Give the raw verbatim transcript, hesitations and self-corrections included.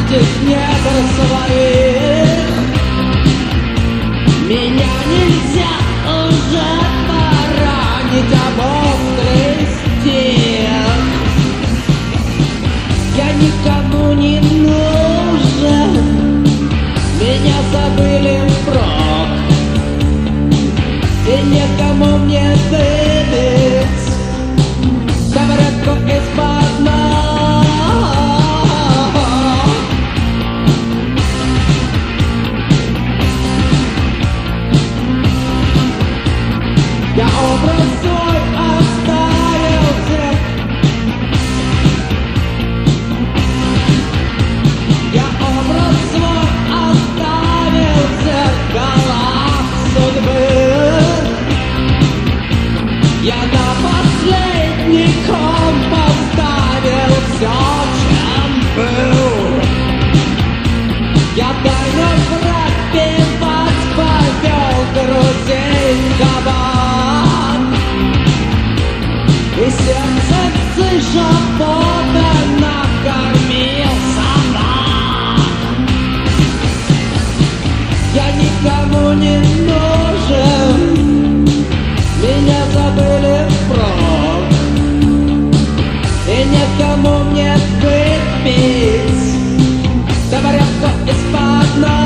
этих недр своих. Меня нельзя уже поранить об острый стех. Я никому не нужен, меня забыли впрок, и некому мне выбить табуретку из-под ног. Я образ свой оставил здесь. Я образ свой оставил в зеркалах судьбы. Я на последний ком поставил все, чем был. Я тайно пропивать повел друзей кабак, и сердце живота накормил собак. Я никому не нужен, меня забыли впрок, и некому мне выпить табуретку из-под ног.